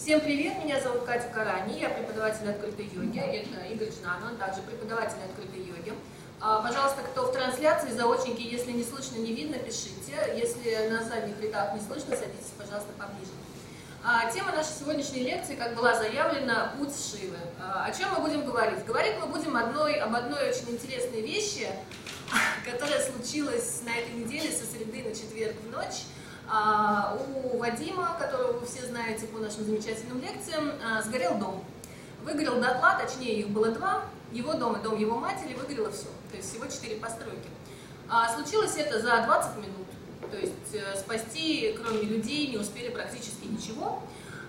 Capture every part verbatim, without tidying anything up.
Всем привет, меня зовут Катя Карани, я преподаватель открытой йоги, это Игорь Жнан, он также преподаватель открытой йоги. Пожалуйста, кто в трансляции, заочники, если не слышно, не видно, пишите, если на задних рядах не слышно, садитесь, пожалуйста, поближе. Тема нашей сегодняшней лекции, как была заявлена, «Путь Шивы». О чем мы будем говорить? Говорить мы будем одной, об одной очень интересной вещи, которая случилась на этой неделе со среды на четверг в ночь. У Вадима, которого вы все знаете по нашим замечательным лекциям, сгорел дом. Выгорел дотла, точнее их было два, его дом и дом его матери, выгорело все, то есть всего четыре постройки. Случилось это за двадцать минут, то есть спасти кроме людей не успели практически ничего.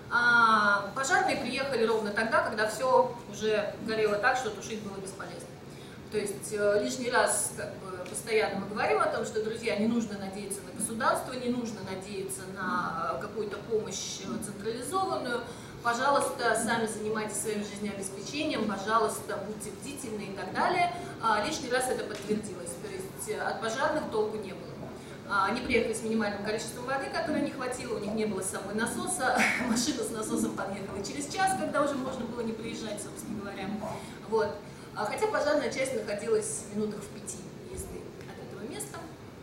Пожарные приехали ровно тогда, когда все уже горело так, что тушить было бесполезно. То есть лишний раз как бы, постоянно мы говорим о том, что, друзья, не нужно надеяться на государство, не нужно надеяться на какую-то помощь централизованную. Пожалуйста, сами занимайтесь своим жизнеобеспечением, пожалуйста, будьте бдительны и так далее. Лишний раз это подтвердилось, то есть от пожарных толку не было. Они приехали с минимальным количеством воды, которое не хватило, у них не было с собой насоса, машина с насосом подъехала через час, когда уже можно было не приезжать, собственно говоря. Вот. Хотя пожарная часть находилась в минутах в пяти езды от этого места,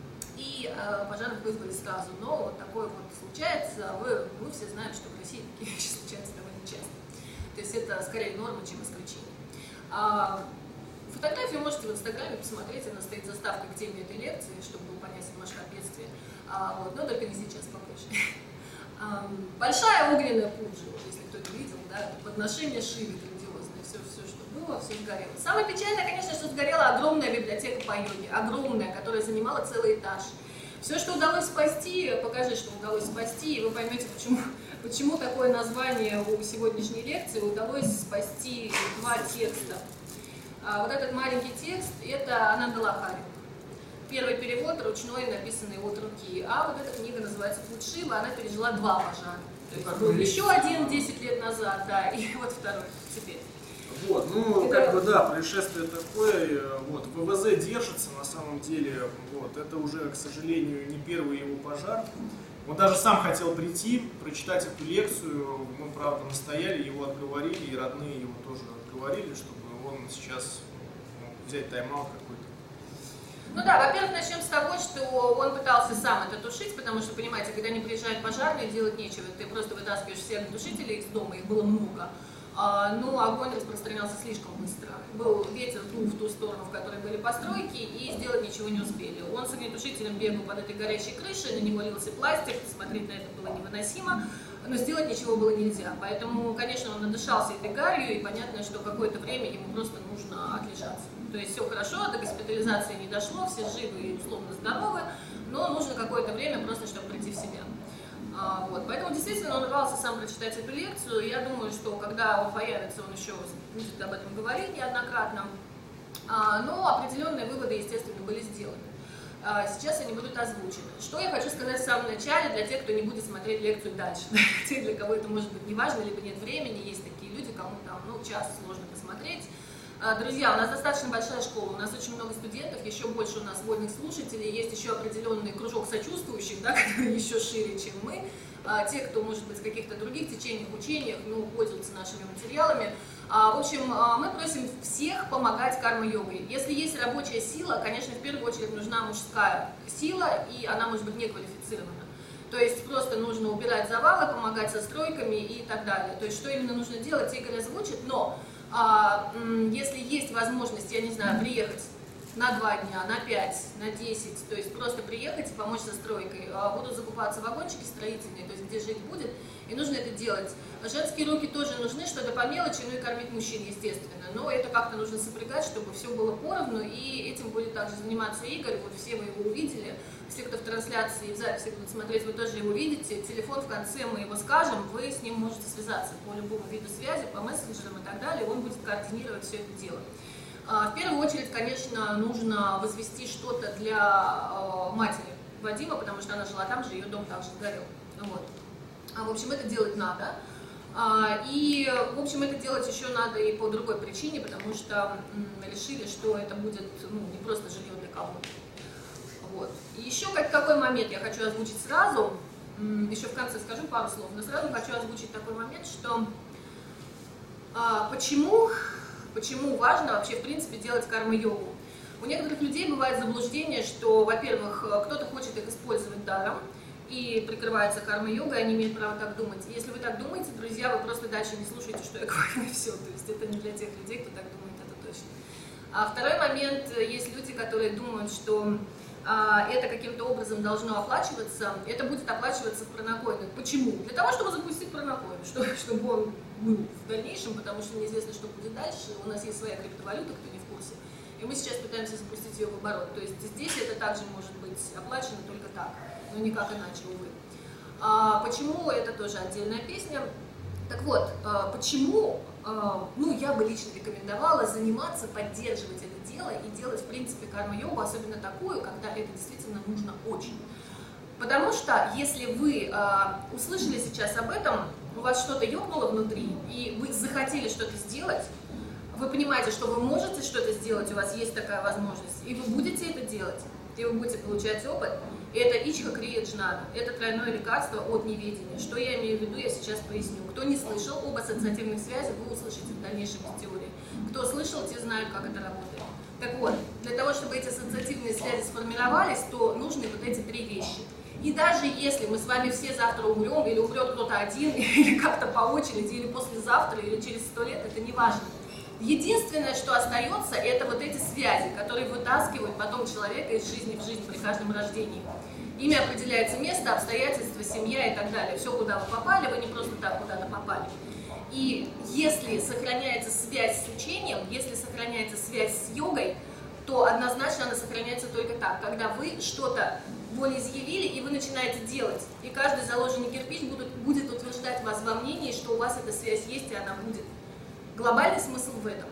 и э, пожарных вызвали сразу, но вот такое вот случается, вы, мы все знаем, что в России такие вещи случаются довольно часто, то есть это скорее норма, чем исключение. А, фотографию можете в Инстаграме посмотреть, она стоит заставкой к теме этой лекции, чтобы был понятен масштаб бедствия, а, вот, но только не сейчас, попозже. А, большая огненная пуджа, если кто-то видел, да, подношение Шивы грандиозное, все, все, что было, все сгорело. Самое печальное, конечно, что сгорела огромная библиотека по йоге, огромная, которая занимала целый этаж. Все, что удалось спасти, покажи, что удалось спасти, и вы поймете, почему, почему такое название у сегодняшней лекции. Удалось спасти два текста. А вот этот маленький текст – это Ананда Лахари. Первый перевод ручной, написанный от руки, а вот эта книга называется «Путь Шивы», она пережила два пожара. То есть был еще один десять лет назад, да, и вот второй теперь. Вот, ну, это... как бы, да, происшествие такое, вот, ВВЗ держится, на самом деле, вот, это уже, к сожалению, не первый его пожар. Он даже сам хотел прийти, прочитать эту лекцию, мы, правда, настояли, его отговорили, и родные его тоже отговорили, чтобы он сейчас мог взять тайм-аут какой-то. Ну да, во-первых, начнем с того, что он пытался сам это тушить, потому что, понимаете, когда не приезжают пожарные, делать нечего, ты просто вытаскиваешь всех тушителей из дома, их было много. Но огонь распространялся слишком быстро. Был ветер, дул в ту сторону, в которой были постройки, и сделать ничего не успели. Он с огнетушителем бегал под этой горящей крышей, на него лился пластик, смотреть на это было невыносимо, но сделать ничего было нельзя. Поэтому, конечно, он надышался этой гарью, и понятно, что какое-то время ему просто нужно отлежаться. То есть все хорошо, до госпитализации не дошло, все живы и условно здоровы, но нужно какое-то время просто, чтобы прийти в себя. А, вот. Поэтому действительно он рвался сам прочитать эту лекцию. Я думаю, что когда он появится, он еще будет об этом говорить неоднократно. А, но определенные выводы, естественно, были сделаны. А, сейчас они будут озвучены. Что я хочу сказать в самом начале для тех, кто не будет смотреть лекцию дальше. Те, для кого это может быть неважно, либо нет времени, есть такие люди, кому там ну, час сложно посмотреть. Друзья, у нас достаточно большая школа, у нас очень много студентов, еще больше у нас вольных слушателей, есть еще определенный кружок сочувствующих, да, который еще шире, чем мы. Те, кто, может быть, в каких-то других течениях, учениях, ну, пользуются нашими материалами. В общем, мы просим всех помогать карма-йогой. Если есть рабочая сила, конечно, в первую очередь нужна мужская сила, и она может быть неквалифицирована. То есть просто нужно убирать завалы, помогать со стройками и так далее. То есть что именно нужно делать, Игорь озвучит, но... А, если есть возможность, я не знаю, приехать на два дня, на пять, на десять, то есть просто приехать и помочь со стройкой, будут закупаться вагончики строительные, то есть где жить будет, и нужно это делать. Женские руки тоже нужны, что-то по мелочи, ну и кормить мужчин, естественно, но это как-то нужно сопрягать, чтобы все было поровну, и этим будет также заниматься Игорь, вот все вы его увидели, все, кто в трансляции и в записи будут смотреть, вы тоже его видите, телефон в конце мы его скажем, вы с ним можете связаться по любому виду связи, по мессенджерам и так далее, он будет координировать все это дело. В первую очередь, конечно, нужно возвести что-то для матери Вадима, потому что она жила там же, ее дом также сгорел. Вот. В общем, это делать надо. И, в общем, это делать еще надо и по другой причине, потому что решили, что это будет ну, не просто жилье для кого-то. Вот. И еще как, какой момент я хочу озвучить сразу. еще в конце скажу пару слов, но сразу хочу озвучить такой момент, что а, почему, почему важно вообще, в принципе, делать карма-йогу. У некоторых людей бывает заблуждение, что, во-первых, кто-то хочет их использовать даром и прикрывается карма-йогой, они имеют право так думать. Если вы так думаете, друзья, вы просто дальше не слушаете, что я говорю, и все. То есть это не для тех людей, кто так думает, это точно. А второй момент, есть люди, которые думают, что а, это каким-то образом должно оплачиваться, это будет оплачиваться в пронакоинах. Почему? Для того, чтобы запустить пронакоин, чтобы, чтобы он был в дальнейшем, потому что неизвестно, что будет дальше. У нас есть своя криптовалюта, кто не в курсе. И мы сейчас пытаемся запустить ее в оборот. То есть здесь это также может быть оплачено только так, но никак иначе, увы. А, почему? Это тоже отдельная песня. Так вот, а, почему, а, ну, я бы лично рекомендовала заниматься, поддерживать это дело и делать, в принципе, карма-йогу, особенно такую, когда это действительно нужно очень. Потому что, если вы а, услышали сейчас об этом, у вас что-то ёкнуло внутри, и вы захотели что-то сделать, вы понимаете, что вы можете что-то сделать, у вас есть такая возможность, и вы будете это делать, и вы будете получать опыт. И это ичха крия джнана, это тройное лекарство от неведения. Что я имею в виду, я сейчас поясню. Кто не слышал об ассоциативных связях, вы услышите в дальнейшем из теории. Кто слышал, те знают, как это работает. Так вот, для того, чтобы эти ассоциативные связи сформировались, то нужны вот эти три вещи. И даже если мы с вами все завтра умрем, или умрет кто-то один, или как-то по очереди, или послезавтра, или через сто лет, это не важно. Единственное, что остается, это вот эти связи, которые вытаскивают потом человека из жизни в жизнь при каждом рождении. Ими определяется место, обстоятельства, семья и так далее. Все, куда вы попали, вы не просто так куда-то попали. И если сохраняется связь с учением, если сохраняется связь с йогой, то однозначно она сохраняется только так, когда вы что-то волеизъявили и вы начинаете делать. И каждый заложенный кирпич будет, будет утверждать вас во мнении, что у вас эта связь есть и она будет. Глобальный смысл в этом.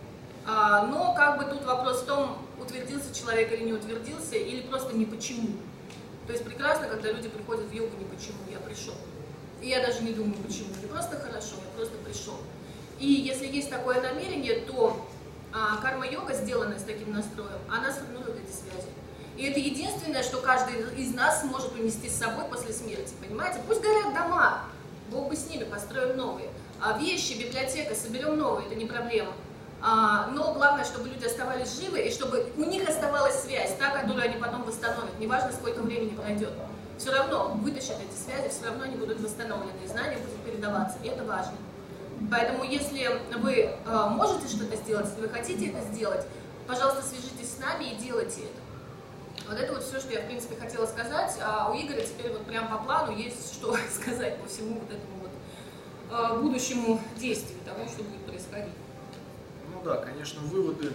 А, но как бы тут вопрос в том, утвердился человек или не утвердился, или просто не почему. То есть прекрасно, когда люди приходят в йогу не почему, я пришел. И я даже не думаю почему, не просто хорошо, я просто пришел. И если есть такое намерение, то а, карма-йога, сделанная с таким настроем, она сформирует эти связи. И это единственное, что каждый из нас может унести с собой после смерти, понимаете? Пусть горят дома, Бог бы с ними, построим новые. А вещи, библиотека, соберем новые, это не проблема. А, но главное, чтобы люди оставались живы, и чтобы у них оставалась связь, та, которую они потом восстановят, неважно, сколько времени пройдет. Все равно вытащат эти связи, все равно они будут восстановлены, и знания будут передаваться, и это важно. Поэтому, если вы а, можете что-то сделать, если вы хотите это сделать, пожалуйста, свяжитесь с нами и делайте это. Вот это вот все, что я, в принципе, хотела сказать. А у Игоря теперь вот прям по плану есть что сказать по всему вот этому вот будущему действию, тому, что будет происходить. Ну да, конечно, выводы,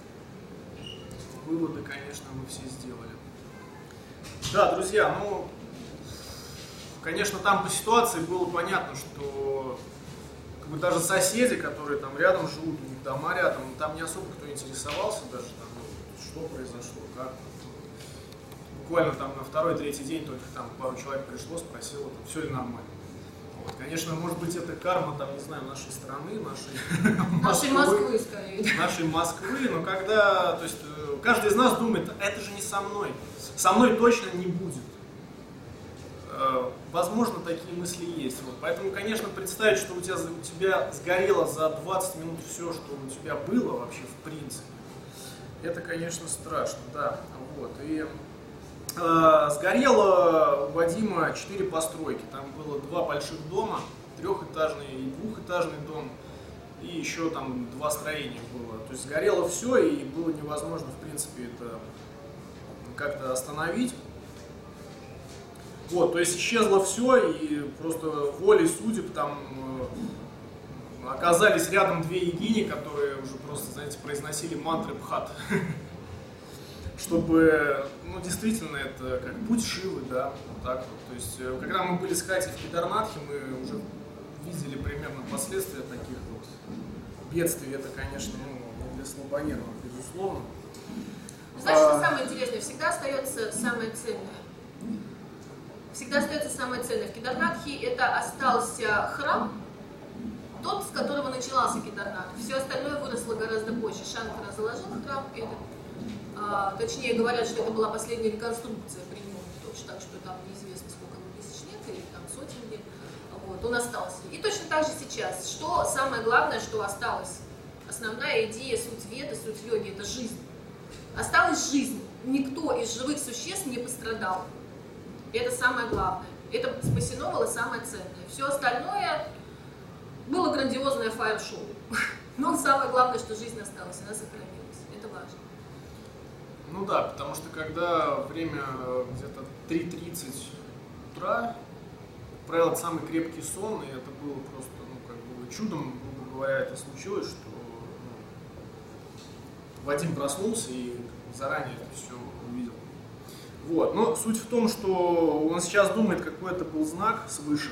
выводы, конечно, мы все сделали. Да, друзья, ну, конечно, там по ситуации было понятно, что как бы даже соседи, которые там рядом живут, у них дома рядом, там не особо кто интересовался даже, там, ну, что произошло, как. Буквально там на второй-третий день только там пару человек пришло, спросило, там, все ли нормально. Вот, конечно, может быть, это карма, там, не знаю, нашей страны, нашей, нашей Москвы, скорее. Нашей Москвы, но когда, то есть, каждый из нас думает, это же не со мной, со мной точно не будет. Возможно, такие мысли есть. Вот. Поэтому, конечно, представить, что у тебя, у тебя сгорело за двадцать минут все, что у тебя было вообще в принципе, это, конечно, страшно, да. Вот. И э, сгорело у Вадима четыре постройки. Там было два больших дома, трехэтажный и двухэтажный дом, и еще там два строения было. То есть сгорело все, и было невозможно, в принципе, это как-то остановить. Вот, то есть исчезло все, и просто волей судеб там э, оказались рядом две йогини, которые уже просто, знаете, произносили мантры Бхат. Чтобы, ну, действительно, это как путь Шивы, да, вот так вот. То есть, когда мы были с Катей в Кедарнатхе, мы уже видели примерно последствия таких вот бедствий. Это, конечно, ну, не для слабонервных, безусловно. Знаешь, что самое интересное? Всегда остается самое ценное. Всегда остается самое ценное. В Кедарнатхе это остался храм, тот, с которого начинался Кедарнатх. Все остальное выросло гораздо позже. Шанкара заложил храм этот. А, точнее, говорят, что это была последняя реконструкция при нем. Точно так, что там неизвестно, сколько ему тысяч лет. или там сотенги. Вот, он остался. И точно так же сейчас. Что самое главное, что осталось? Основная идея, суть веды, суть йоги – это жизнь. Осталась жизнь. Никто из живых существ не пострадал. Это самое главное. Это спасено было самое ценное. Все остальное было грандиозное фаер-шоу. Но самое главное, что жизнь осталась, она сохранилась. Это важно. Ну да, потому что когда время где-то три тридцать утра, правило, это самый крепкий сон, и это было просто, ну, как бы чудом, грубо говоря, это случилось, что ну, Вадим проснулся и заранее это все увидел. Вот. Но суть в том, что он сейчас думает, какой это был знак свыше.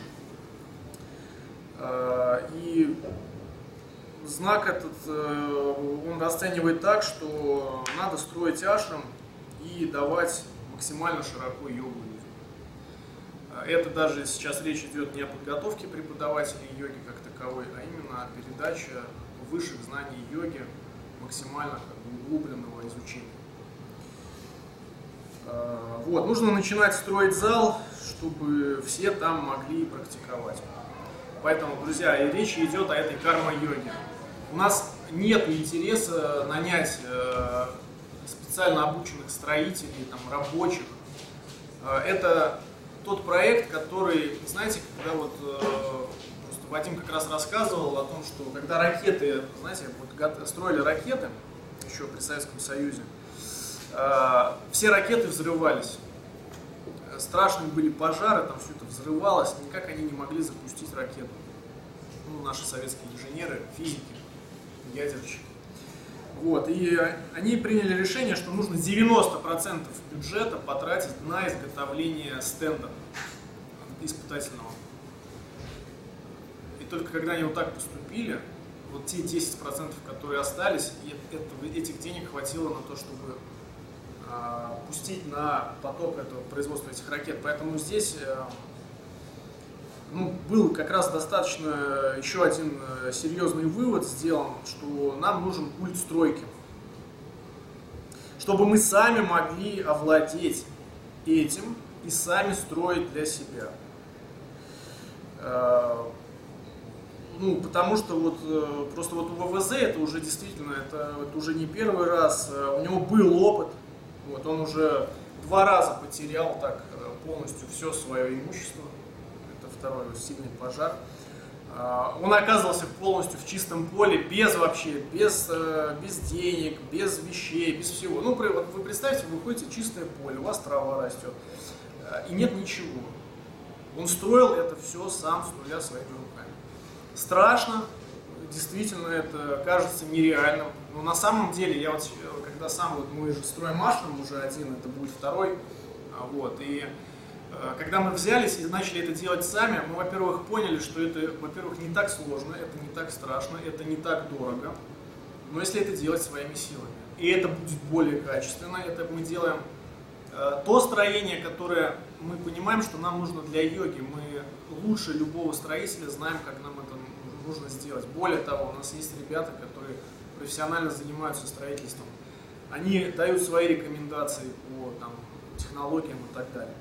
И знак этот он расценивает так, что надо строить ашрам и давать максимально широко йогу людям. Это даже сейчас речь идет не о подготовке преподавателей йоги как таковой, а именно о передаче высших знаний йоги, максимально как бы углубленного изучения. Вот, нужно начинать строить зал, чтобы все там могли практиковать. Поэтому, друзья, и речь идет о этой карма-йоге. У нас нет интереса нанять э, специально обученных строителей, там, рабочих. Э, это тот проект, который, знаете, когда вот э, просто Вадим как раз рассказывал о том, что когда ракеты, знаете, вот строили ракеты еще при Советском Союзе, э, все ракеты взрывались. Страшные были пожары, там все это взрывалось, никак они не могли запустить ракету. Ну, наши советские инженеры, физики, ядерщики. Вот, и они приняли решение, что нужно девяносто процентов бюджета потратить на изготовление стенда испытательного. И только когда они вот так поступили, вот те десять процентов, которые остались, этого, этих денег хватило на то, чтобы пустить на поток этого производства этих ракет. Поэтому здесь ну, был как раз достаточно еще один серьезный вывод сделан, что нам нужен культ стройки. Чтобы мы сами могли овладеть этим и сами строить для себя. Ну, потому что вот просто вот у ВВЗ это уже действительно, это, это уже не первый раз, у него был опыт. Вот, он уже два раза потерял так полностью все свое имущество. Это второй сильный пожар. Он оказывался полностью в чистом поле, без вообще, без, без денег, без вещей, без всего. Ну, вот вы представьте, вы выходите в чистое поле, у вас трава растет, и нет ничего. Он строил это все сам с нуля своими руками. Страшно, действительно, это кажется нереальным. Но на самом деле, я вот когда сам, вот мы же строим ашрам уже один, это будет второй, вот, и э, когда мы взялись и начали это делать сами, мы, во-первых, поняли, что это, во-первых, не так сложно, это не так страшно, это не так дорого, но если это делать своими силами, и это будет более качественно, это мы делаем э, то строение, которое мы понимаем, что нам нужно для йоги, мы лучше любого строителя знаем, как нам это нужно сделать. Более того, у нас есть ребята, которые профессионально занимаются строительством. Они дают свои рекомендации по там, технологиям и так далее.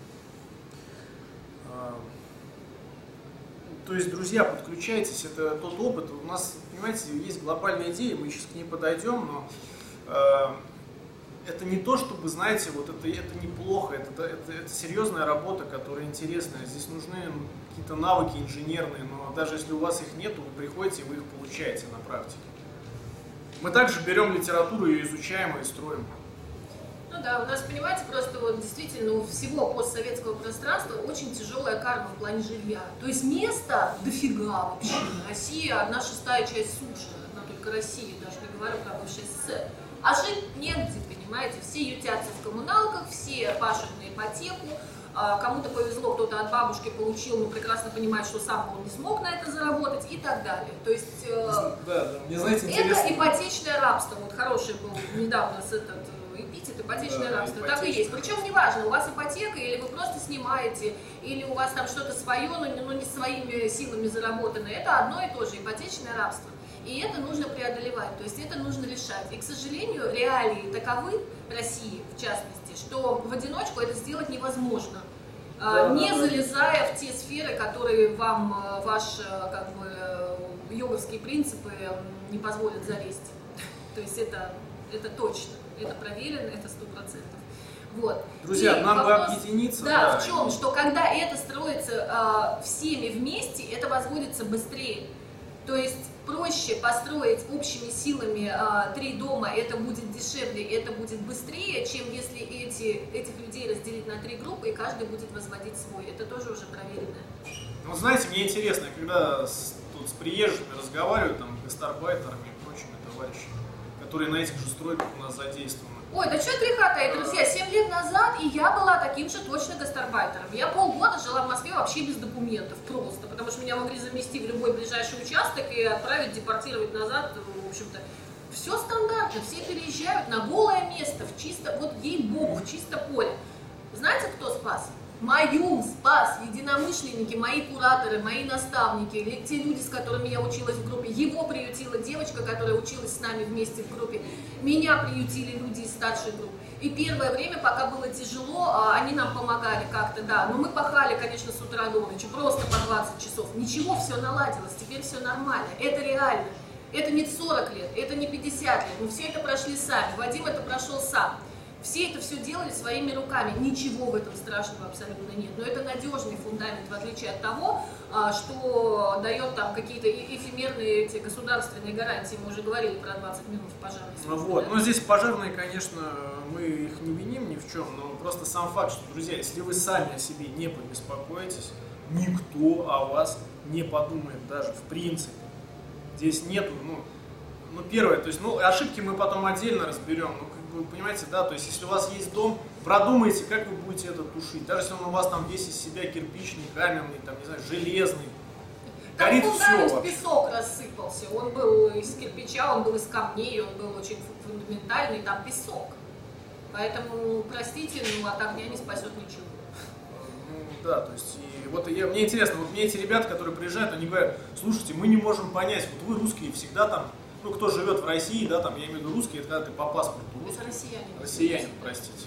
То есть, друзья, подключайтесь, это тот опыт. У нас, понимаете, есть глобальная идея, мы сейчас к ней подойдем, но э, это не то, чтобы, знаете, вот это, это неплохо, это, это, это серьезная работа, которая интересная. Здесь нужны какие-то навыки инженерные, но даже если у вас их нет, вы приходите и вы их получаете на практике. Мы также берем литературу, ее изучаем и строим. Ну да, у нас, понимаете, просто вот действительно у всего постсоветского пространства очень тяжелая карма в плане жилья. То есть места дофига вообще. Россия одна шестая часть суши, одна только Россия, даже не говорю про бывший СССР. А жить негде, понимаете, все ютятся в коммуналках, все пашут на ипотеку. Кому-то повезло, кто-то от бабушки получил, но прекрасно понимает, что сам он не смог на это заработать и так далее. То есть э, да, да. Мне, знаете, это интересно. Ипотечное рабство. Вот хороший был недавно с этот эпитет, ипотечное да, рабство. Так и есть. Причем неважно, у вас ипотека или вы просто снимаете, или у вас там что-то свое, но не, но не своими силами заработанное. Это одно и то же, ипотечное рабство. И это нужно преодолевать, то есть это нужно решать. И, к сожалению, реалии таковы в России, в частности, что в одиночку это сделать невозможно. Да, не залезая в те сферы, которые вам ваши как бы йоговские принципы не позволят залезть. То есть это, это точно, это проверено, это сто процентов. Вот. Друзья, и нам вопрос, бы объединиться. Да, да, в чем? Что когда это строится э, всеми вместе, это возводится быстрее. То есть проще построить общими силами э, три дома, это будет дешевле, это будет быстрее, чем если эти, этих людей разделить на три группы, и каждый будет возводить свой. Это тоже уже проверенное. Ну, знаете, мне интересно, когда с, тут с приезжими разговариваю, там, гастарбайтерами и прочими товарищами, которые на этих же стройках у нас задействованы. Ой, да что греха таить, друзья, семь лет назад и я была таким же точно гастарбайтером. Я полгода жила в Москве вообще без документов, просто, потому что меня могли замести в любой ближайший участок и отправить, депортировать назад, в общем-то. Все стандартно, все переезжают на голое место, в чисто, вот ей-богу, в чисто поле. Знаете, кто спас? Мою спас, единомышленники, мои кураторы, мои наставники, те люди, с которыми я училась в группе. Его приютила девочка, которая училась с нами вместе в группе. Меня приютили люди из старшей группы. И первое время, пока было тяжело, они нам помогали как-то, да. Но мы пахали, конечно, с утра до ночи, просто по двадцать часов. Ничего, все наладилось, теперь все нормально. Это реально. Это не сорок лет, это не пятьдесят лет. Мы все это прошли сами. Вадим это прошел сам. Все это все делали своими руками, ничего в этом страшного абсолютно нет. Но это надежный фундамент, в отличие от того, что дает там какие-то эфемерные эти государственные гарантии. Мы уже говорили про двадцать минут в пожарной службе. Ну вот, да? Но здесь пожарные, конечно, мы их не виним ни в чем, но просто сам факт, что, друзья, если вы сами о себе не побеспокоитесь, никто о вас не подумает даже в принципе. Здесь нету, ну, ну первое, то есть, ну, ошибки мы потом отдельно разберем, ну, вы понимаете, да, то есть если у вас есть дом, продумайте, как вы будете это тушить. Даже если он у вас там весь из себя кирпичный, каменный, там, не знаю, железный, там горит все вообще. Песок рассыпался, он был из кирпича, он был из камней, он был очень фундаментальный, там песок. Поэтому, простите, но от огня не спасет ничего. Ну, да, то есть, и вот я, мне интересно, вот мне эти ребята, которые приезжают, они говорят, слушайте, мы не можем понять, вот вы русские всегда там, ну, кто живет в России, да, там, я имею в виду русские, это когда ты по паспорту русский. Это россиянин. Россиянин, простите.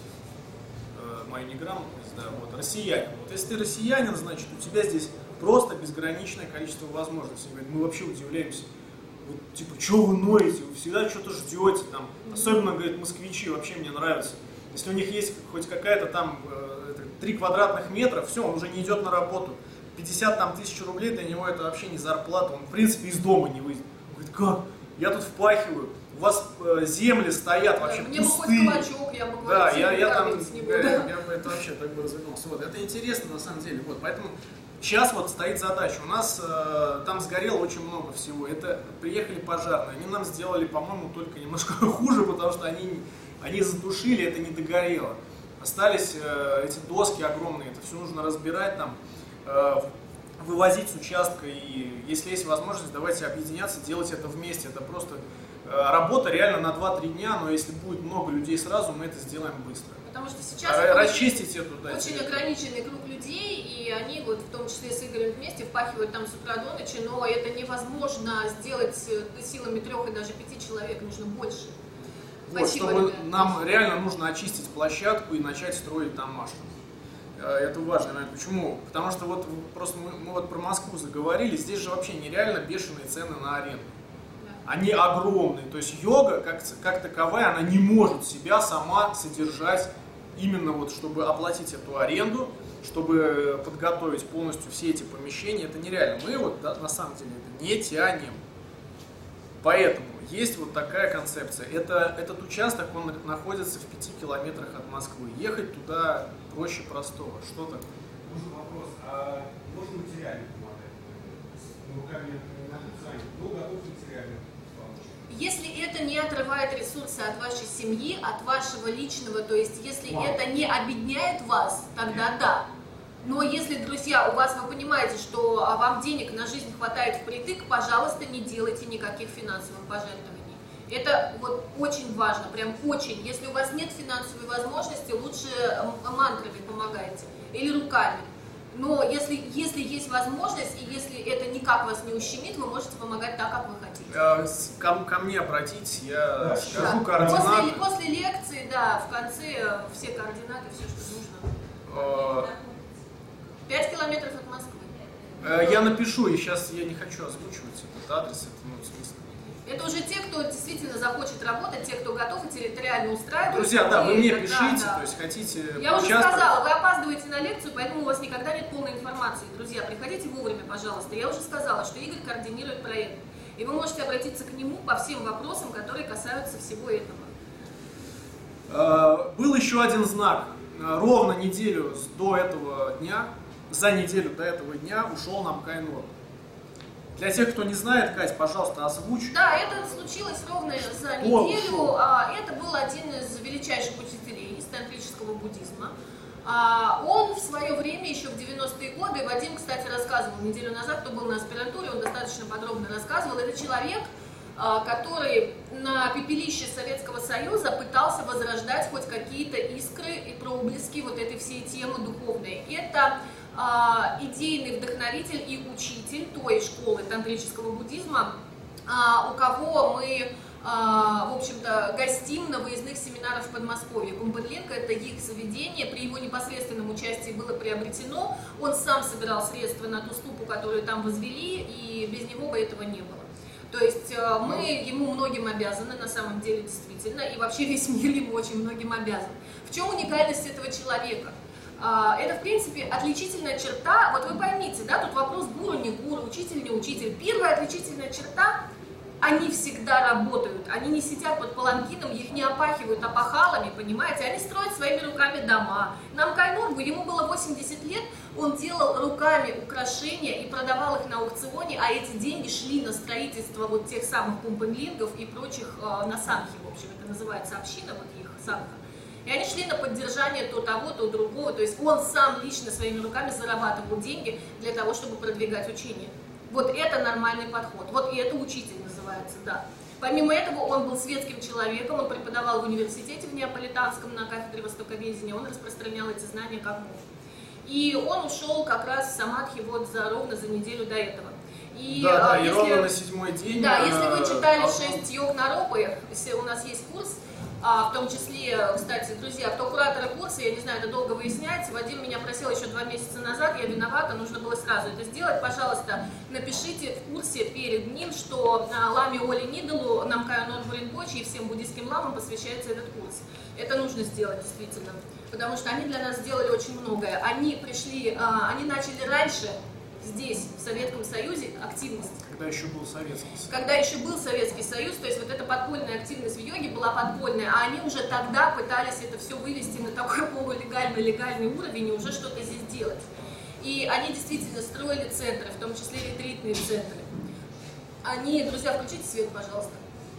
Э, моя неграмотность, да, вот, россиянин. Вот если ты россиянин, значит, у тебя здесь просто безграничное количество возможностей. Говорит, мы вообще удивляемся. Вот, типа, что вы ноете, вы всегда что-то ждете, там, особенно, говорит, москвичи, вообще мне нравятся. Если у них есть хоть какая-то там э, три квадратных метра, все, он уже не идет на работу. пятьдесят там, тысяч рублей для него это вообще не зарплата, он, в принципе, из дома не выйдет. Он говорит, как? Я тут впахиваю, у вас э, земли стоят вообще мне пустые. Мне бы хоть кабачок, я бы да, я, я там, не я, я, я бы это вообще так бы развернулся. Вот, это интересно на самом деле. Вот, поэтому сейчас вот стоит задача. У нас э, там сгорело очень много всего. Это приехали пожарные, они нам сделали, по-моему, только немножко хуже, потому что они, они затушили, это не догорело. Остались э, эти доски огромные, это все нужно разбирать там. Э, вывозить с участка, и если есть возможность, давайте объединяться, делать это вместе. Это просто э, работа реально на два-три дня, но если будет много людей сразу, мы это сделаем быстро. Потому что сейчас Р- расчистить эту, да, очень это. ограниченный круг людей, и они вот в том числе с Игорем вместе впахивают там с утра до ночи, но это невозможно сделать силами трех и даже пяти человек, нужно больше. Вот, Спасибо, чтобы ребят. нам реально нужно очистить площадку и начать строить там машину. Это важный момент. Почему? Потому что вот просто мы, мы вот про Москву заговорили, здесь же вообще нереально бешеные цены на аренду. Да. Они огромные. То есть йога как, как таковая, она не может себя сама содержать именно вот, чтобы оплатить эту аренду, чтобы подготовить полностью все эти помещения. Это нереально. Мы вот да, на самом деле это не тянем. Поэтому есть вот такая концепция. Это, этот участок, он находится в пяти километрах от Москвы. Ехать туда проще простого. Что такое? Можно вопрос, а можно материально помогать? Руками не надо, ну, готов материально помочь. Если это не отрывает ресурсы от вашей семьи, от вашего личного, то есть если Вау. это не обедняет вас, тогда да. Но если, друзья, у вас, вы понимаете, что вам денег на жизнь хватает впритык, пожалуйста, не делайте никаких финансовых пожертвований. Это вот очень важно, прям очень. Если у вас нет финансовой возможности, лучше мантрами помогайте или руками. Но если, если есть возможность, и если это никак вас не ущемит, вы можете помогать так, как вы хотите. Ко, ко мне обратитесь, я скажу Да. координаты. После, после лекции, да, в конце все координаты, все, что нужно. пять километров от Москвы. Я напишу, и сейчас я не хочу озвучивать этот адрес, это, ну, в смысле. Это уже те, кто действительно захочет работать, те, кто готов и территориально устраивать. Друзья, да, вы мне да, пишите, да. то есть хотите. Я уже сказала, вы опаздываете на лекцию, поэтому у вас никогда нет полной информации. Друзья, приходите вовремя, пожалуйста. Я уже сказала, что Игорь координирует проект. И вы можете обратиться к нему по всем вопросам, которые касаются всего этого. Был еще один знак. Ровно неделю до этого дня, за неделю до этого дня ушел нам Кайнор. Для тех, кто не знает, Кать, пожалуйста, озвучь. Да, это случилось ровно за неделю. Это был один из величайших учителей из тантрического буддизма. Он в свое время, еще в девяностые годы, Вадим, кстати, рассказывал неделю назад, кто был на аспирантуре, он достаточно подробно рассказывал. Это человек, который на пепелище Советского Союза пытался возрождать хоть какие-то искры и проблески вот этой всей темы духовной. Это идейный вдохновитель и учитель той школы тантрического буддизма, у кого мы, в общем-то, гостим на выездных семинарах в Подмосковье. Кумпен-Линк — это их заведение, при его непосредственном участии было приобретено, он сам собирал средства на ту ступу, которую там возвели, и без него бы этого не было. То есть мы ему многим обязаны, на самом деле, действительно, и вообще весь мир ему очень многим обязан. В чем уникальность этого человека? Это, в принципе, отличительная черта, вот вы поймите, да, тут вопрос гуру, не гуру, учитель, не учитель. Первая отличительная черта — они всегда работают, они не сидят под паланкином, их не опахивают опахалами, понимаете, они строят своими руками дома. Нам Кайноргу, ему было восемьдесят лет, он делал руками украшения и продавал их на аукционе, а эти деньги шли на строительство вот тех самых кумпен-лингов и прочих, на санхи, в общем, это называется община, вот их санха. И они шли на поддержание то того, то другого, то есть он сам лично своими руками зарабатывал деньги для того, чтобы продвигать учение. Вот это нормальный подход, вот и это учитель называется, да. Помимо этого он был светским человеком, он преподавал в университете в Неаполитанском на кафедре востоковедения, он распространял эти знания как мог. И он ушел как раз в самадхи вот за, ровно за неделю до этого. И, да, да, если, и ровно на седьмой день. Да, если вы читали а, шесть йог-наропы, если у нас есть курс, А, в том числе, кстати, друзья, кто кураторы курса, я не знаю, это долго выясняется, Вадим меня просил еще два месяца назад, я виновата, нужно было сразу это сделать. Пожалуйста, напишите в курсе перед ним, что ламе Оле Нидалу, Намкаю Норбу Ринпоче и всем буддийским ламам посвящается этот курс. Это нужно сделать, действительно, потому что они для нас сделали очень многое. Они пришли, они начали раньше здесь, в Советском Союзе, активность. Когда еще был Советский Союз. Когда еще был Советский Союз, то есть вот эта подпольная активность в йоге была подпольная, а они уже тогда пытались это все вывести на такой полулегальный, легальный уровень и уже что-то здесь делать. И они действительно строили центры, в том числе ретритные центры. Они, друзья, включите свет, пожалуйста.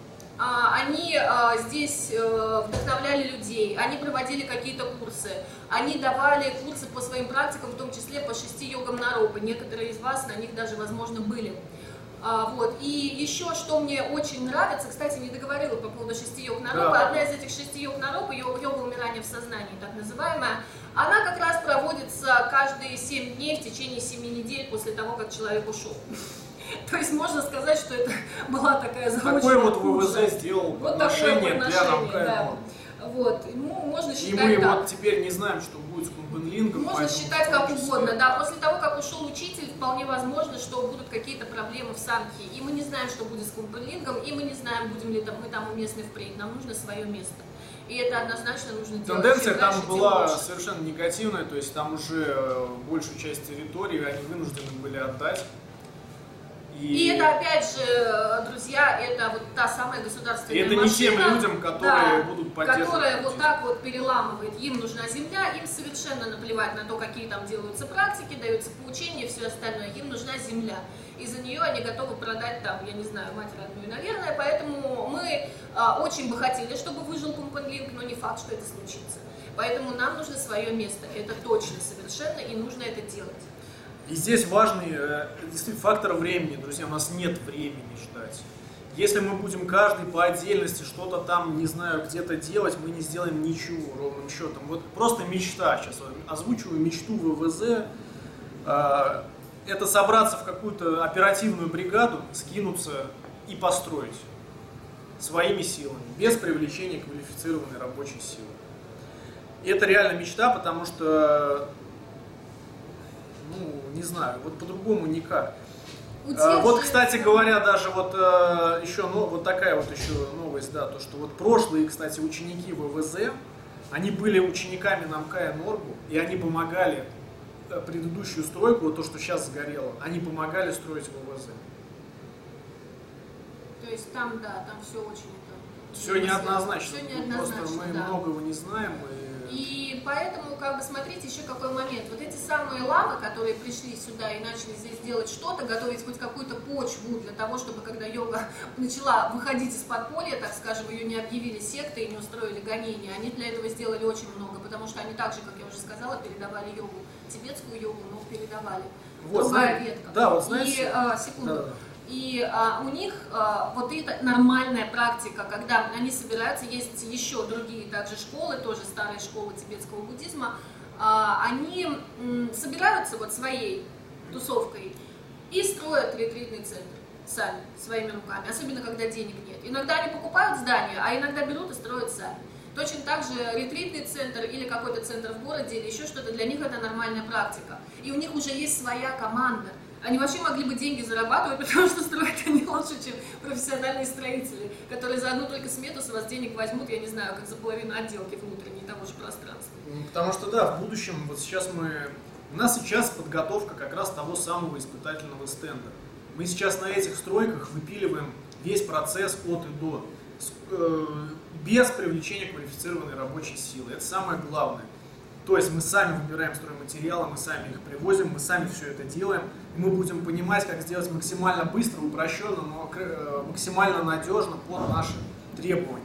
Они здесь вдохновляли людей, они проводили какие-то курсы, они давали курсы по своим практикам, в том числе по шести йогам Наропы. Некоторые из вас на них даже, возможно, были. Вот. И еще, что мне очень нравится, кстати, не договорила по поводу шести йог Наропы, да. Одна из этих шести йог Наропы, йога умирания в сознании, так называемая, она как раз проводится каждые семь дней в течение семи недель после того, как человек ушел. То есть можно сказать, что это была такая заочная Такой вот ВВЗ сделал вот подношение для Намкая. Да. Вот, ему можно считать, и мы да. вот теперь не знаем, что будет с Кумпен-Лингом. Можно считать как угодно, да. После того, как ушел учитель, вполне возможно, что будут какие-то проблемы в санхе. И мы не знаем, что будет с Кумпен-Лингом, и мы не знаем, будем ли там, мы там уместны впредь. Нам нужно свое место. И это однозначно нужно делать. Тенденция там дальше, была совершенно негативная, то есть там уже большую часть территории они вынуждены были отдать. И... и это, опять же, друзья, это вот та самая государственная машина. И это машина, не тем людям, которые да, будут поддерживать. Которая вот так вот переламывает. Им нужна земля, им совершенно наплевать на то, какие там делаются практики, даются поучения и все остальное. Им нужна земля. И за нее они готовы продать там, я не знаю, мать родную, наверное. Поэтому мы а, очень бы хотели, чтобы выжил Кумпен-Линк, но не факт, что это случится. Поэтому нам нужно свое место. Это точно совершенно, и нужно это делать. И здесь важный действительно фактор времени, друзья, у нас нет времени ждать. Если мы будем каждый по отдельности что-то там, не знаю, где-то делать, мы не сделаем ничего ровным счетом. Вот просто мечта, сейчас озвучиваю мечту ВВЗ, это собраться в какую-то оперативную бригаду, скинуться и построить своими силами, без привлечения квалифицированной рабочей силы. И это реально мечта, потому что ну, не знаю, вот по-другому никак. Удерживается. Вот, кстати говоря, даже вот еще, ну, вот такая вот еще новость, да, то, что вот прошлые, кстати, ученики ВВЗ, они были учениками на МК и Норгу, и они помогали предыдущую стройку, вот то, что сейчас сгорело, они помогали строить ВВЗ. То есть там, да, там все очень... Все неоднозначно. Все неоднозначно, Просто мы да. многого не знаем. И... и поэтому, как бы, смотрите, еще какой момент. Вот эти самые ламы, которые пришли сюда и начали здесь делать что-то, готовить хоть какую-то почву для того, чтобы, когда йога начала выходить из подполья, так скажем, ее не объявили сектой и не устроили гонения, они для этого сделали очень много, потому что они также, как я уже сказала, передавали йогу, тибетскую йогу, но передавали. Вот, Другая знаете, ветка. да, вот знаете... И, а, секунду. Да, да. И а, у них а, вот это нормальная практика, когда они собираются, есть еще другие также школы, тоже старые школы тибетского буддизма, а, они м, собираются вот своей тусовкой и строят ретритный центр сами, своими руками, особенно когда денег нет. Иногда они покупают здание, а иногда берут и строят сами. Точно так же ретритный центр или какой-то центр в городе или еще что-то, для них это нормальная практика. И у них уже есть своя команда. Они вообще могли бы деньги зарабатывать, потому что строят они лучше, чем профессиональные строители, которые за одну только смету с вас денег возьмут, я не знаю, как за половину отделки внутренней того же пространства. Потому что, да, в будущем, вот сейчас мы... У нас сейчас подготовка как раз того самого испытательного стенда. Мы сейчас на этих стройках выпиливаем весь процесс от и до, без привлечения квалифицированной рабочей силы. Это самое главное. То есть мы сами выбираем стройматериалы, мы сами их привозим, мы сами все это делаем. И мы будем понимать, как сделать максимально быстро, упрощенно, но максимально надежно под наши требования.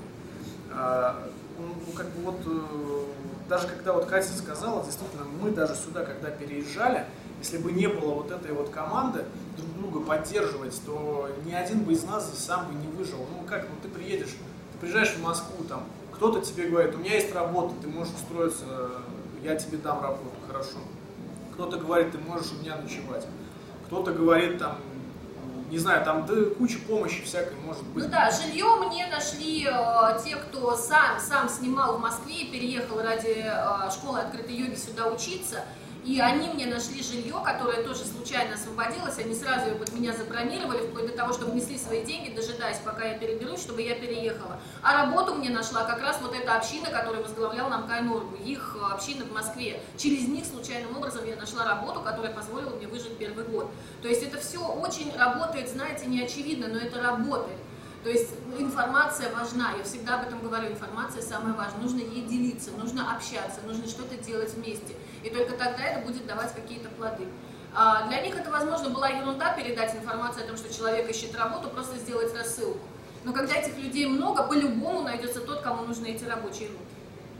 Ну, как бы вот, даже когда вот Катя сказала, действительно, мы даже сюда, когда переезжали, если бы не было вот этой вот команды друг друга поддерживать, то ни один бы из нас здесь сам бы не выжил. Ну как, ну ты приедешь, ты приезжаешь в Москву, там, кто-то тебе говорит, у меня есть работа, ты можешь устроиться, я тебе дам работу, хорошо. Кто-то говорит, ты можешь у меня ночевать. Кто-то говорит, там, не знаю, там да, куча помощи всякой может быть. Ну да, жилье мне нашли э, те, кто сам, сам снимал в Москве и переехал ради э, школы открытой йоги сюда учиться. И они мне нашли жилье, которое тоже случайно освободилось, они сразу вот меня забронировали, вплоть до того, что внесли свои деньги, дожидаясь, пока я переберусь, чтобы я переехала. А работу мне нашла как раз вот эта община, которую возглавлял нам МК и Норгу, их община в Москве. Через них случайным образом я нашла работу, которая позволила мне выжить первый год. То есть это все очень работает, знаете, не очевидно, но это работает. То есть информация важна, я всегда об этом говорю, информация самая важная, нужно ей делиться, нужно общаться, нужно что-то делать вместе, и только тогда это будет давать какие-то плоды. А для них это, возможно, была ерунда передать информацию о том, что человек ищет работу, просто сделать рассылку. Но когда этих людей много, по-любому найдется тот, кому нужны эти рабочие руки.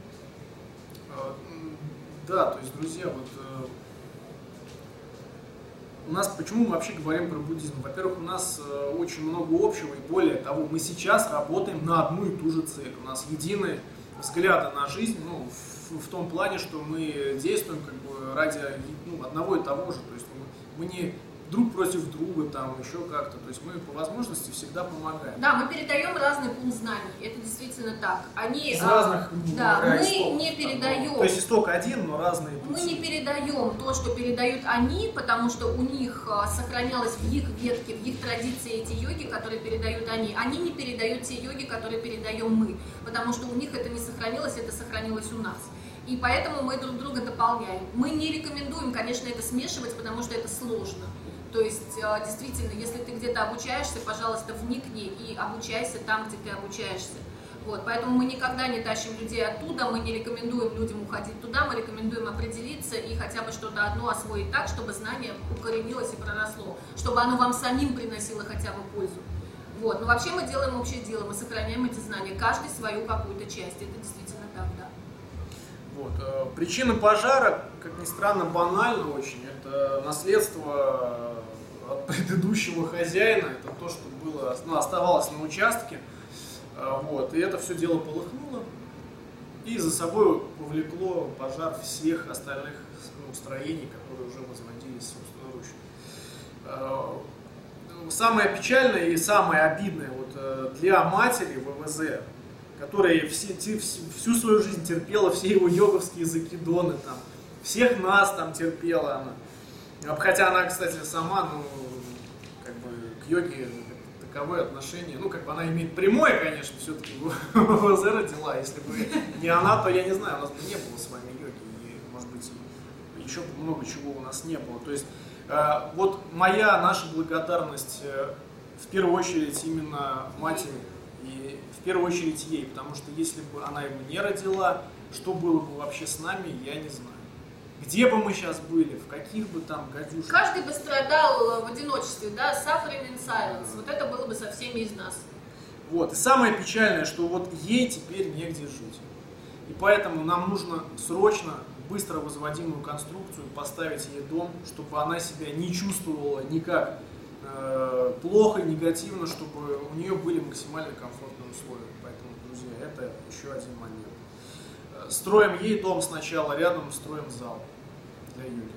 Да, то есть, друзья, вот... У нас, почему мы вообще говорим про буддизм? Во-первых, у нас э, очень много общего, и более того, мы сейчас работаем на одну и ту же цель. У нас единые взгляды на жизнь, ну, в, в том плане, что мы действуем как бы ради ну, одного и того же. То есть мы, мы не друг против друга, там, еще как-то. То есть мы по возможности всегда помогаем. Да, мы передаем разный пул знаний, это действительно так. Они, Из разных, да, мы истоков, не передаем. То есть исток один, но разные пути. Мы не передаем то, что передают они, потому что у них сохранялось в их ветке, в их традиции эти йоги, которые передают они. Они не передают те йоги, которые передаем мы, потому что у них это не сохранилось, это сохранилось у нас. И поэтому мы друг друга дополняем. Мы не рекомендуем, конечно, это смешивать, потому что это сложно. То есть, действительно, если ты где-то обучаешься, пожалуйста, вникни и обучайся там, где ты обучаешься. Вот, поэтому мы никогда не тащим людей оттуда, мы не рекомендуем людям уходить туда, мы рекомендуем определиться и хотя бы что-то одно освоить так, чтобы знание укоренилось и проросло, чтобы оно вам самим приносило хотя бы пользу. Вот, но вообще мы делаем общее дело, мы сохраняем эти знания, каждый свою какую-то часть, это действительно так, да. Вот. Причина пожара, как ни странно, банальна очень. Это наследство от предыдущего хозяина. Это то, что было, ну, оставалось на участке. Вот. И это все дело полыхнуло. И за собой повлекло пожар всех остальных, ну, строений, которые уже возводились собственноручно. Самое печальное и самое обидное вот для матери ВВЗ, которая все, всю свою жизнь терпела все его йоговские закидоны, там, всех нас там терпела она. Хотя она, кстати, сама, ну, как бы к йоге таковое отношение, ну, как бы она имеет прямое, конечно, все-таки ВВЗ родила, если бы не она, то я не знаю, у нас бы не было с вами йоги, и, может быть, еще много чего у нас не было. То есть, э, вот моя, наша благодарность э, в первую очередь именно матери, и в первую очередь ей, потому что если бы она его не родила, что было бы вообще с нами, я не знаю. Где бы мы сейчас были, в каких бы там гадюшках. Каждый бы страдал в одиночестве, да, suffering in silence. Вот это было бы со всеми из нас. Вот. И самое печальное, что вот ей теперь негде жить. И поэтому нам нужно срочно, быстро возводимую конструкцию поставить ей дом, чтобы она себя не чувствовала никак э, плохо, негативно, чтобы у нее были максимально комфортные условия. Поэтому, друзья, это еще один момент. Строим ей дом сначала, рядом строим зал для йоги.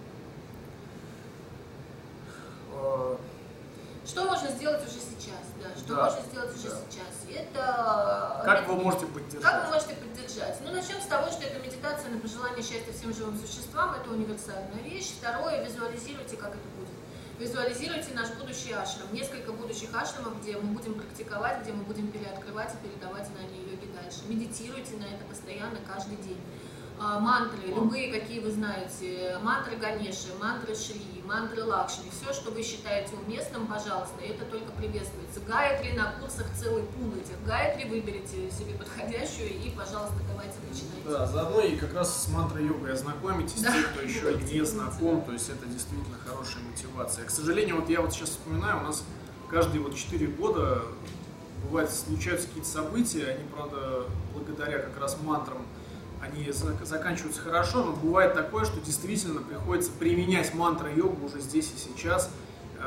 Что можно сделать уже сейчас? Да, что да, можно сделать уже да. сейчас? Это... Как вы можете поддержать? Как вы можете поддержать? Ну, начнем с того, что это медитация на пожелание счастья всем живым существам. Это универсальная вещь. Второе, визуализируйте, как это будет. Визуализируйте наш будущий ашрам. Несколько будущих ашрамов, где мы будем практиковать, где мы будем переоткрывать и передавать знания йоги дальше. Медитируйте на это постоянно, каждый день. Мантры, любые, какие вы знаете, мантры Ганеши, мантры Шри, мантры Лакшми, все, что вы считаете уместным, пожалуйста, это только приветствуется. Гаятри на курсах целый пул этих гаятри, выберите себе подходящую и, пожалуйста, давайте начинайте. Да, заодно и как раз с мантрой-йогой ознакомитесь, да. те, кто еще не знаком, то есть это действительно хорошая мотивация. К сожалению, вот я вот сейчас вспоминаю, у нас каждые вот четыре года бывает, случаются какие-то события, они, правда, благодаря как раз мантрам, они заканчиваются хорошо, но бывает такое, что действительно приходится применять мантра-йогу уже здесь и сейчас, э,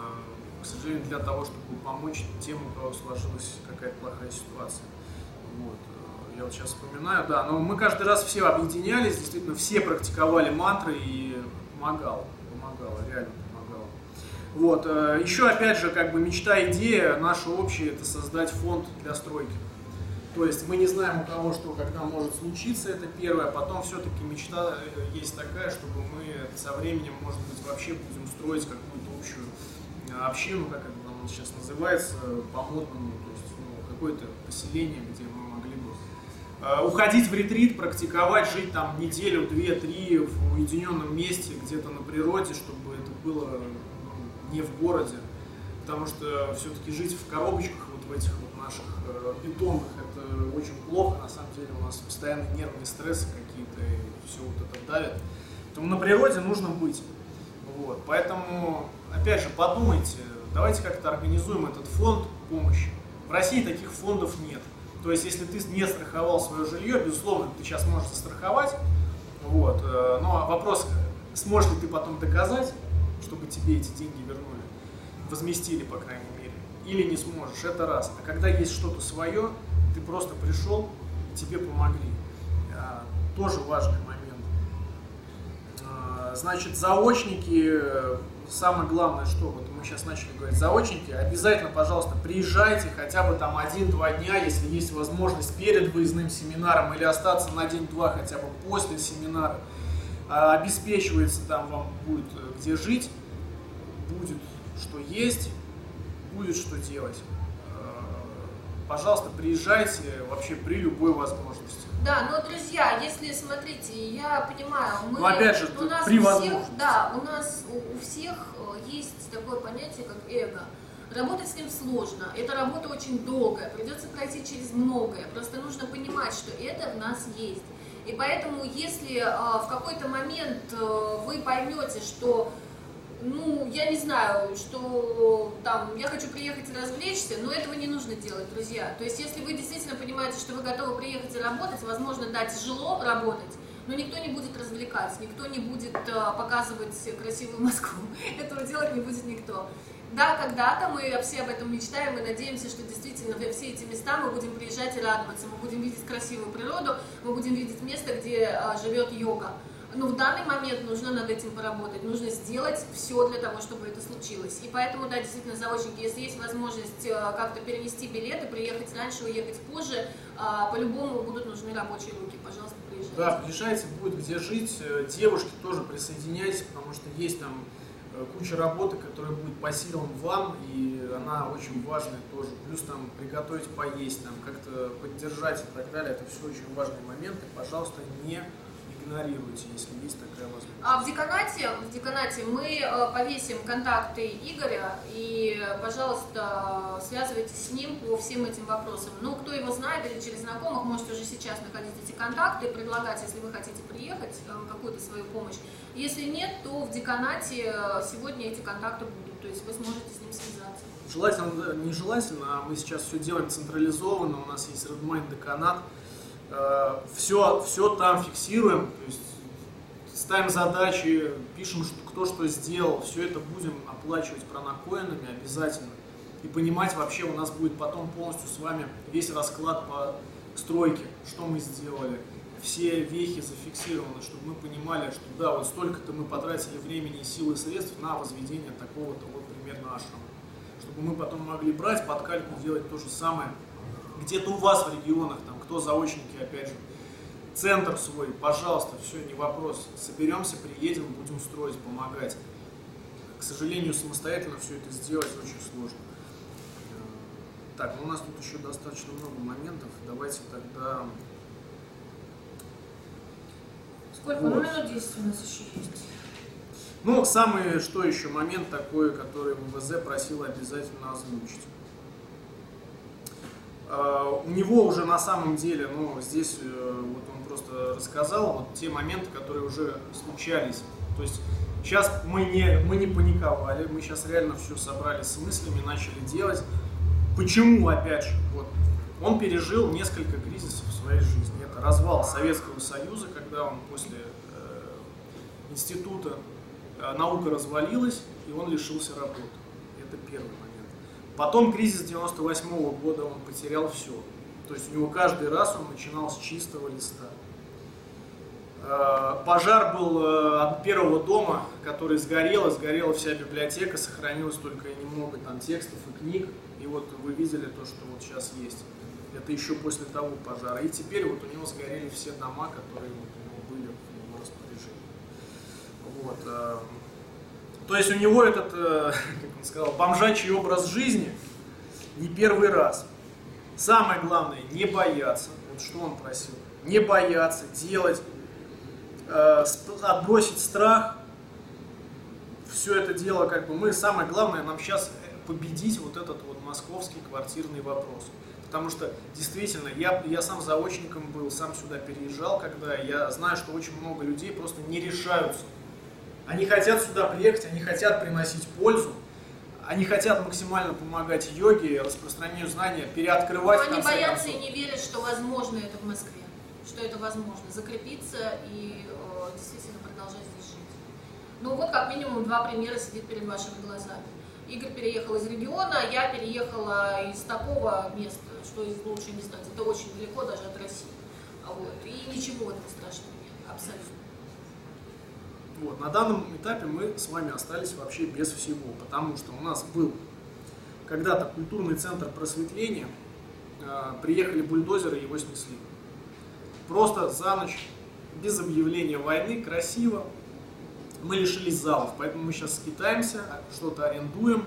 к сожалению, для того, чтобы помочь тем, у кого сложилась какая-то плохая ситуация. Вот. Я вот сейчас вспоминаю, да, но мы каждый раз все объединялись, действительно, все практиковали мантры и помогало, помогало, реально помогало. Вот. Еще, опять же, как бы мечта, идея наша общая, это создать фонд для стройки. То есть мы не знаем, у кого что, когда может случиться, это первое. А потом все-таки мечта есть такая, чтобы мы со временем, может быть, вообще будем строить какую-то общую общину, как это нам сейчас называется, по-модному, то есть ну, какое-то поселение, где мы могли бы э, уходить в ретрит, практиковать, жить там неделю, две, три в уединенном месте, где-то на природе, чтобы это было ну, не в городе. Потому что все-таки жить в коробочках, вот в этих вот наших э, бетонных, это очень плохо. На самом деле у нас постоянно нервные стрессы какие-то, и все вот это давит. Поэтому на природе нужно быть. Вот. Поэтому, опять же, подумайте, давайте как-то организуем этот фонд помощи. В России таких фондов нет. То есть, если ты не страховал свое жилье, безусловно, ты сейчас можешь застраховать. Вот. Но вопрос, сможешь ли ты потом доказать, чтобы тебе эти деньги вернули? Возместили, по крайней мере, или не сможешь, это раз. А когда есть что-то свое, ты просто пришел, тебе помогли. А, тоже важный момент. А, значит, заочники, самое главное, что вот мы сейчас начали говорить, заочники, обязательно, пожалуйста, приезжайте хотя бы там один-два дня, если есть возможность перед выездным семинаром или остаться на день-два хотя бы после семинара. А, обеспечивается там вам будет где жить, будет что есть, будет что делать. Пожалуйста, приезжайте вообще при любой возможности. Да, но, друзья, если, смотрите, я понимаю, мы... Но опять же, у нас при у всех, возможности. да, у нас у, у всех есть такое понятие, как эго. Работать с ним сложно, эта работа очень долгая, придется пройти через многое. Просто нужно понимать, что это в нас есть. И поэтому, если э, в какой-то момент э, вы поймете, что ну, я не знаю, что там, я хочу приехать и развлечься, но этого не нужно делать, друзья. То есть, если вы действительно понимаете, что вы готовы приехать и работать, возможно, да, тяжело работать, но никто не будет развлекать, никто не будет uh, показывать красивую Москву. Этого делать не будет никто. Да, когда-то мы все об этом мечтаем и надеемся, что действительно во все эти места мы будем приезжать и радоваться, мы будем видеть красивую природу, мы будем видеть место, где uh, живет йога. Но в данный момент нужно над этим поработать, нужно сделать все для того, чтобы это случилось. И поэтому, да, действительно, заочники, если есть возможность как-то перенести билеты, приехать раньше, уехать позже, по-любому будут нужны рабочие руки. Пожалуйста, приезжайте. Да, приезжайте, будет где жить. Девушки тоже присоединяйтесь, потому что есть там куча работы, которая будет по силам вам, и она очень важная тоже. Плюс там приготовить поесть, там как-то поддержать и так далее. Это все очень важные моменты. Пожалуйста, не игнорируйте, если есть такая возможность. А в деканате, в деканате мы повесим контакты Игоря, и, пожалуйста, связывайтесь с ним по всем этим вопросам. Ну, кто его знает или через знакомых, можете уже сейчас находить эти контакты и предлагать, если вы хотите приехать, какую-то свою помощь. Если нет, то в деканате сегодня эти контакты будут, то есть вы сможете с ним связаться. Желательно, нежелательно, а мы сейчас все делаем централизованно, у нас есть Redmine деканат. Все, все там фиксируем, то есть ставим задачи, пишем, что, кто что сделал, все это будем оплачивать пронокоинами обязательно. И понимать вообще у нас будет потом полностью с вами весь расклад по стройке, что мы сделали. Все вехи зафиксированы, чтобы мы понимали, что да, вот столько-то мы потратили времени, сил и средств на возведение такого-то вот примерно ашрама. Чтобы мы потом могли брать, под кальку делать то же самое. Где-то у вас в регионах, там, кто заочники, опять же, центр свой, пожалуйста, все, не вопрос. Соберемся, приедем, будем строить, помогать. К сожалению, самостоятельно все это сделать очень сложно. Так, ну у нас тут еще достаточно много моментов. Давайте тогда... Сколько? Вот. Ну, минут десять у нас еще есть. Ну, самый, что еще, момент такой, который ВВЗ просил обязательно озвучить. Uh, у него уже на самом деле, ну, здесь uh, вот он просто рассказал вот те моменты, которые уже случались. То есть сейчас мы не, мы не паниковали, мы сейчас реально все собрали с мыслями, начали делать. Почему, опять же, вот, он пережил несколько кризисов в своей жизни. Это развал Советского Союза, когда он после э, института э, наука развалилась, и он лишился работы. Это первый момент. Потом кризис девяносто восьмого года, он потерял все. То есть у него каждый раз он начинал с чистого листа. Пожар был от первого дома, который сгорел, и сгорела вся библиотека, сохранилось только немного там текстов и книг. И вот вы видели то, что вот сейчас есть. Это еще после того пожара. И теперь вот у него сгорели все дома, которые вот у него были в его распоряжении. Вот. То есть у него этот, как он сказал, бомжачий образ жизни не первый раз. Самое главное, не бояться. Вот что он просил. Не бояться, делать, э, отбросить страх. Все это дело, как бы мы, самое главное, нам сейчас победить вот этот вот московский квартирный вопрос. Потому что действительно, я, я сам заочником был, сам сюда переезжал, когда я знаю, что очень много людей просто не решаются. Они хотят сюда приехать, они хотят приносить пользу, они хотят максимально помогать йоге, распространению знания, переоткрывать. Но они боятся и не верят, что возможно это в Москве, что это возможно, закрепиться и э, действительно продолжать здесь жить. Ну вот как минимум два примера сидит перед вашими глазами. Игорь переехал из региона, я переехала из такого места, что лучше не знать. Это очень далеко даже от России. Вот. И ничего в этом страшного нет, абсолютно. Вот. На данном этапе мы с вами остались вообще без всего, потому что у нас был когда-то культурный центр просветления, э, приехали бульдозеры и его снесли. Просто за ночь, без объявления войны, красиво. Мы лишились залов, поэтому мы сейчас скитаемся, что-то арендуем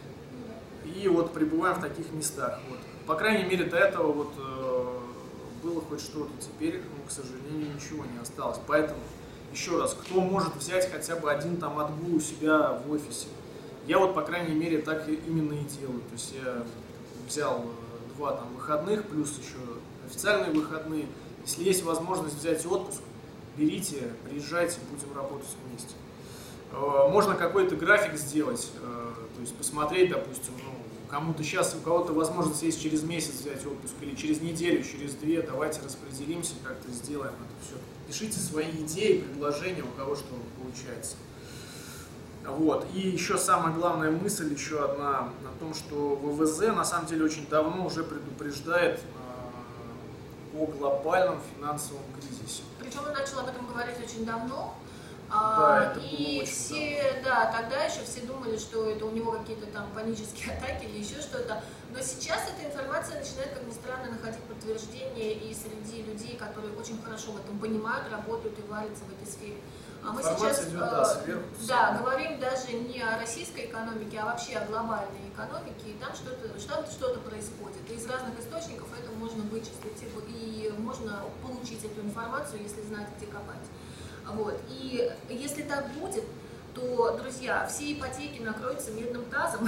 и вот пребываем в таких местах. Вот. По крайней мере, до этого вот, э, было хоть что-то, теперь, ну, к сожалению, ничего не осталось. Поэтому, еще раз, кто может взять хотя бы один там отгул у себя в офисе? Я вот, по крайней мере, так именно и делаю. То есть я взял два там выходных, плюс еще официальные выходные. Если есть возможность взять отпуск, берите, приезжайте, будем работать вместе. Можно какой-то график сделать, то есть посмотреть, допустим, ну, кому-то сейчас, у кого-то возможность есть через месяц взять отпуск, или через неделю, через две, давайте распределимся, как-то сделаем это все. Пишите свои идеи, предложения, у кого что получается. Вот. И еще самая главная мысль, еще одна, о том, что ВВЗ на самом деле очень давно уже предупреждает о глобальном финансовом кризисе. Причем он начал об этом говорить очень давно. Да, А, это было и очень все, да, тогда еще все думали, что это у него какие-то там панические атаки или еще что-то. Но сейчас эта информация начинает, как ни странно, находить подтверждение и среди людей, которые очень хорошо в этом понимают, работают и варятся в этой сфере. А мы сейчас Идет, да, сверху, да, говорим даже не о российской экономике, а вообще о глобальной экономике, и там что-то что что-то происходит. И из разных источников это можно вычислить, и можно получить эту информацию, если знать, где копать. Вот. И если так будет, то, друзья, все ипотеки накроются медным тазом,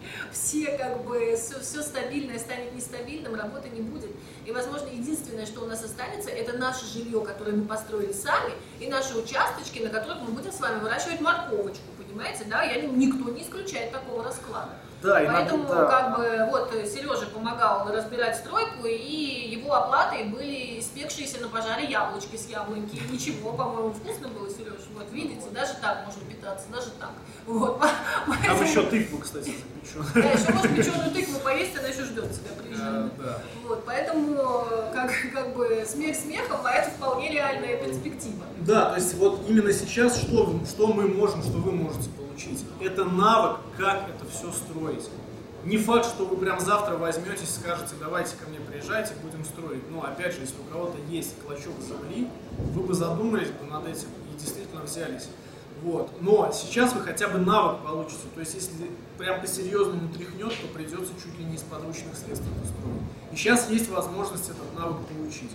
все как бы, все, все стабильное станет нестабильным, работы не будет. И, возможно, единственное, что у нас останется, это наше жилье, которое мы построили сами, и наши участочки, на которых мы будем с вами выращивать морковочку, понимаете, да? Я, никто не исключает такого расклада. Да, Поэтому, иногда, да. как бы, вот, Сережа помогал разбирать стройку, и его оплатой были испекшиеся на пожаре яблочки с яблоньки. И ничего, по-моему, вкусно было, Сереж. Вот, видите, даже так можно питаться, даже так. Вот, поэтому... Там еще тыкву, кстати, запеченную. Да, еще можно печеную тыкву поесть, она еще ждет тебя, приезжает. Да, да. Вот, поэтому, как, как бы, смех смехом, а это вполне реальная перспектива. Да, то есть вот именно сейчас что, что мы можем, что вы можете получить? Это навык, как это все строить. Не факт, что вы прям завтра возьметесь и скажете, давайте ко мне приезжайте, будем строить. Но опять же, если у кого-то есть клочок земли, вы бы задумались бы над этим и действительно взялись. Вот. Но сейчас вы хотя бы навык получите. То есть если прям по-серьезному тряхнет, то придется чуть ли не из подручных средств это строить. И сейчас есть возможность этот навык получить.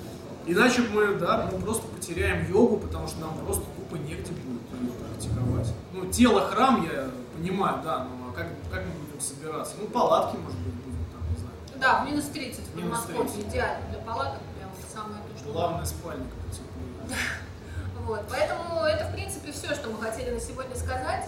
Иначе мы, да, мы просто потеряем йогу, потому что нам просто тупо негде будет ее практиковать. Ну, тело храм, я понимаю, да, но как, как мы будем собираться? Ну, палатки, может быть, будем там, не знаю. Да, в минус тридцать в Минус Подмосковье тридцать. идеально для палаток, прям самое то, что... Главное спальник потеплее. Вот, поэтому это, в принципе, все, что мы хотели на сегодня сказать.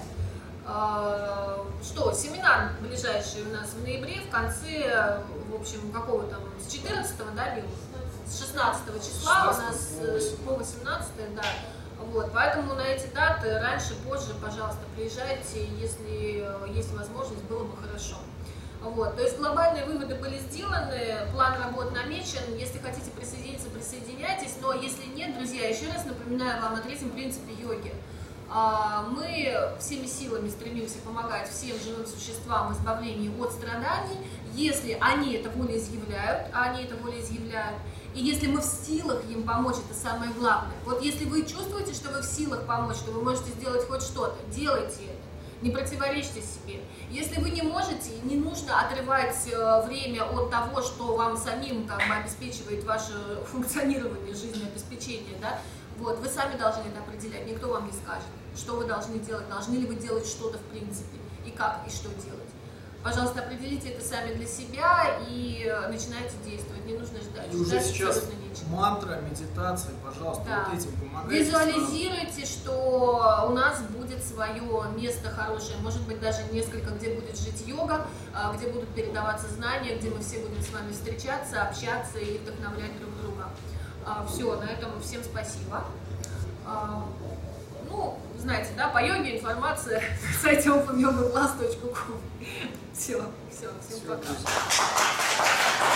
А, Что, семинар ближайший у нас в ноябре, в конце, в общем, какого там, с четырнадцатого, да, Билл? С шестнадцатого числа у нас э, по восемнадцатое, да. Вот, поэтому на эти даты, раньше, позже, пожалуйста, приезжайте, если есть возможность, было бы хорошо. Вот, то есть глобальные выводы были сделаны, план работ намечен, если хотите присоединиться, присоединяйтесь, но если нет, друзья, еще раз напоминаю вам о третьем принципе йоги. Мы всеми силами стремимся помогать всем живым существам в избавлении от страданий, если они это волеизъявляют, а они это волеизъявляют, и если мы в силах им помочь, это самое главное. Вот если вы чувствуете, что вы в силах помочь, что вы можете сделать хоть что-то, делайте это. Не противоречьте себе. Если вы не можете, не нужно отрывать время от того, что вам самим как бы обеспечивает ваше функционирование, жизнеобеспечение, да? Вот, вы сами должны это определять, никто вам не скажет, что вы должны делать, должны ли вы делать что-то в принципе, и как, и что делать. Пожалуйста, определите это сами для себя и начинайте действовать, не нужно ждать. И уже ждать сейчас нечего. мантра, медитация, пожалуйста, Да. вот этим помогайте. Визуализируйте, что у нас будет свое место хорошее, может быть даже несколько, где будет жить йога, где будут передаваться знания, где мы все будем с вами встречаться, общаться и вдохновлять друг друга. Все, на этом всем спасибо. Ну, знаете, да, по йоге информация на сайте open yoga class точка com. Все, все, всем пока.